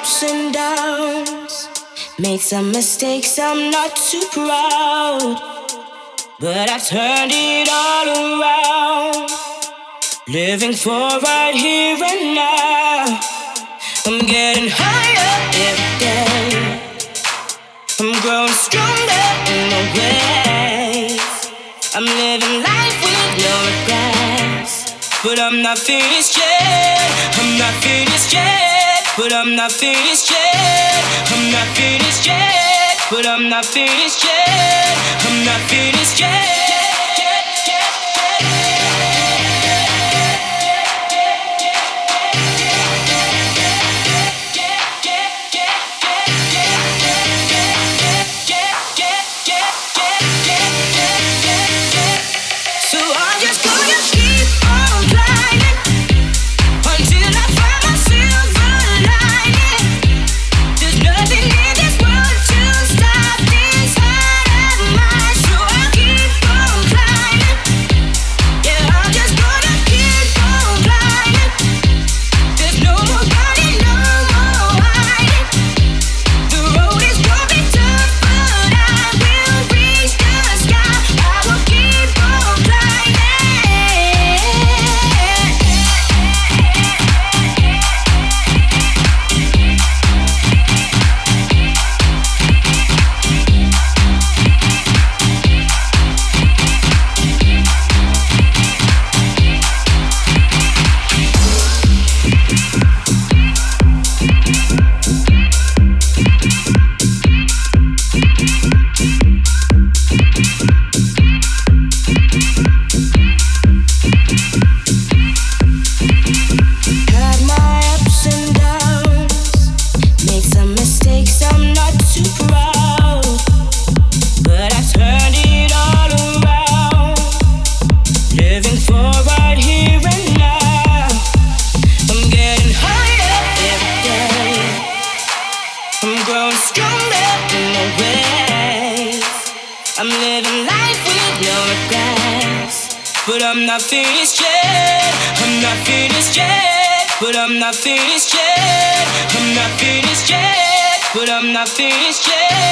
ups and downs, made some mistakes, I'm not too proud, but I've turned it all around. Living for right here and now. I'm getting higher every day. I'm growing stronger in my ways. I'm living life with no regrets, but I'm not finished yet. I'm not finished yet, but I'm not finished yet. I'm not finished yet, but I'm not finished yet. I'm not finished yet. I'm not finished yet. I'm not finished yet, but I'm not finished yet. I'm not finished yet, but I'm not finished yet.